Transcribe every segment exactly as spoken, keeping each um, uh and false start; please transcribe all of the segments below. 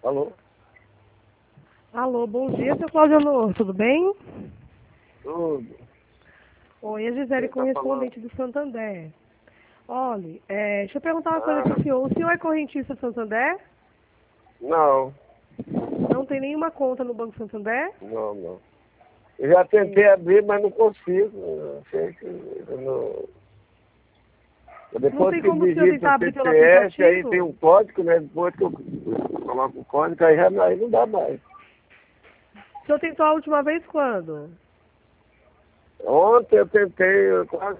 Alô? Alô, bom dia, seu Cláudio Honor, tudo bem? Tudo. Oi, a Gisele, Quem tá correspondente do Santander. Olha, é, deixa eu perguntar uma coisa Ah, para o senhor. O senhor é correntista Santander? não, Não tem nenhuma conta no Banco Santander? não, não. Eu já tentei Sim. abrir, mas não consigo. Eu sei que eu não... Não Depois tem que como o senhor digita tentar o abrir pelo C P F, aí tem aplicativo? um código, né? Depois que eu coloco o código, aí, já, aí não dá mais. O senhor tentou a última vez quando? Ontem eu tentei, eu quase...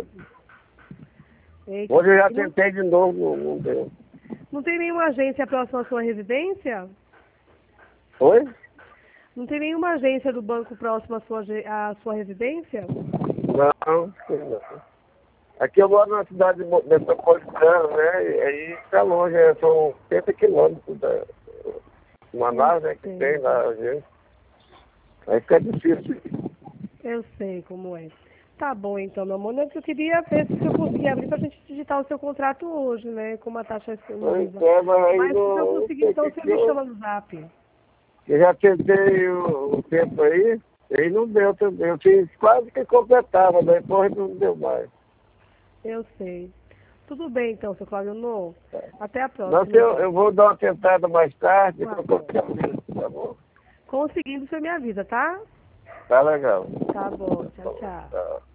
Eita. Hoje eu já E não, tentei de novo, não, não deu. não tem nenhuma agência próxima à sua residência? Oi? Não tem nenhuma agência do banco próxima à sua, ge- à sua residência? Não, não. Aqui eu moro numa cidade mo- metropolitana, né? E aí está longe, é, são oitenta quilômetros da Eu Manaus, né? Que tem sei. lá, gente. Aí fica difícil. Eu sei como é. Tá bom então, meu amor. Não, eu queria ver se eu conseguia abrir pra gente digitar o seu contrato hoje, né? Com uma taxa Pois exclusiva. é, mas aí Mas se eu não conseguir, sei o então que você que me eu... chama no zap. Eu já tentei o, o tempo aí, aí não deu também. Eu fiz quase que completava, depois não deu mais. Eu sei. Tudo bem então, seu Cláudio. Não. Até a Não, próxima, eu, então. eu vou dar uma tentada mais tarde, Tá quando eu bom. quero, tá bom? Conseguindo, você me avisa, tá? Tá legal. Tá bom. Tá Tchau, bom, tchau. tá.